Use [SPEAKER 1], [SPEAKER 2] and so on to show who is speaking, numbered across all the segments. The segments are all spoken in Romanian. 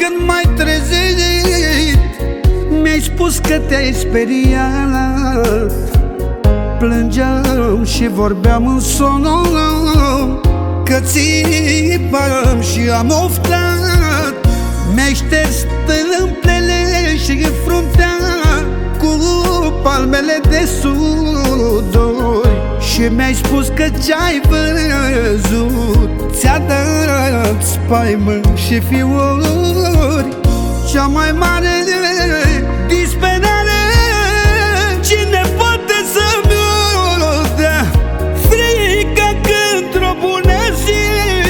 [SPEAKER 1] când m-ai trezit, mi-ai spus că te-ai speriat. Plângeam și vorbeam în somn, că țipam și am oftat. Mi-ai șters tâmplele și fruntea cu palmele de sudor și mi-ai spus că ce-ai văzut ți-a dat spaimă și fiori. Cea mai mare disperare cine poate să-mi o dea? Frica că într-o bună zi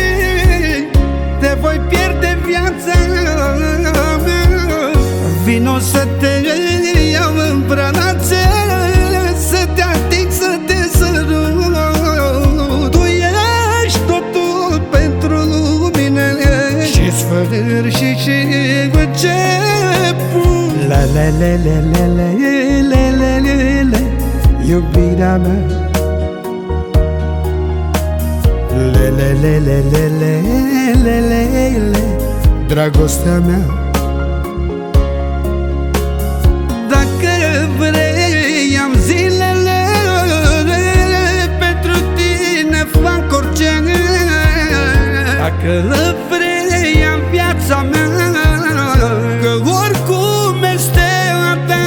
[SPEAKER 1] te voi pierde viața mea. Vino să te iau în brațe, să te ating, să te sărut. Tu ești totul pentru mine și sfârșit și început. La la la la la la la la la la, iubirea mea. La la la la la la la la la, dragostea mea. Dacă vrei am zilele, pentru tine fac orice. Dacă vrei am viața mea, că oricum este a ta.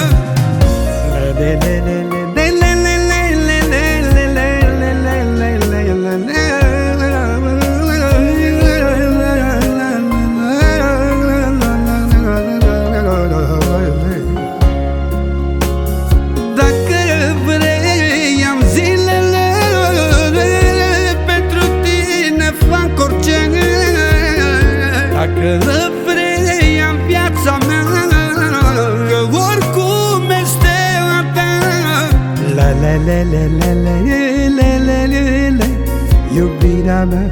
[SPEAKER 1] Dacă vrei am viața mea, că oricum este a ta. La la la la la la la la la la, iubirea mea.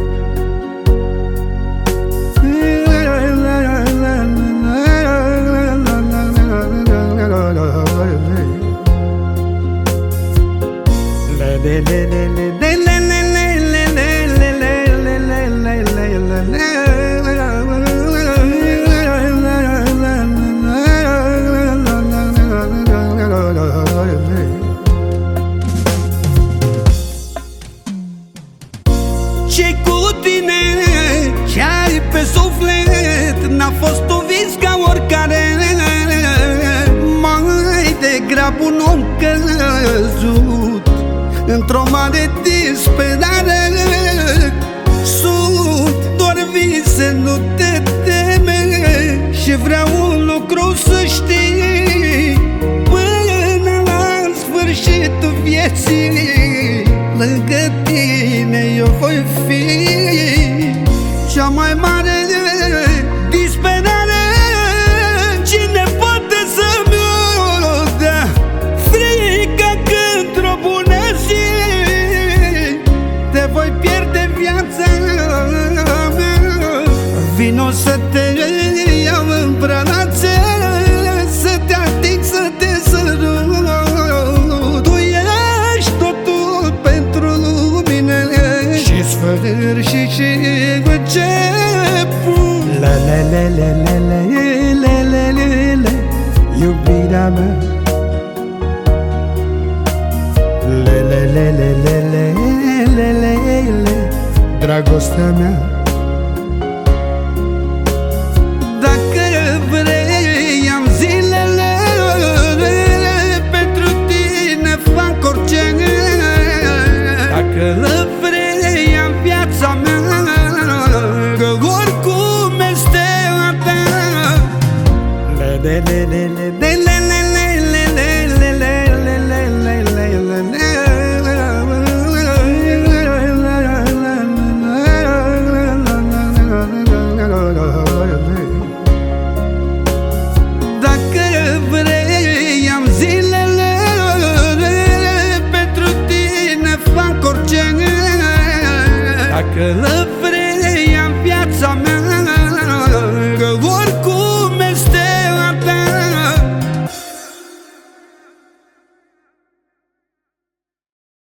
[SPEAKER 1] Ce-i cu tine, ce-ai pe suflet, n-a fost un vis ca oricare. Mai degrabă un om căzut într-o mare disperare. Sunt doar vise, nu te teme, și vreau un lucru să știi: până la sfârșitul vieții lângă tine eu voi fi. Cea mai mare disperare cine poate să-mi o dea? Frica că într-o bună zi te voi pierde viața mea. Vino să te iau în brațe, să te ating, să te sărut. Tu ești totul pentru mine și sfârșit și început. La la la la la la la la la la, iubirea mea. La la la la la la la la la, dragostea mea. Dacă vrei am zilele, pentru tine fac orice. Dacă vrei am viața mea, că oricum este a ta. La la la la la la la la la la la. Dacă vrei am zilele, pentru tine fac orice. Dacă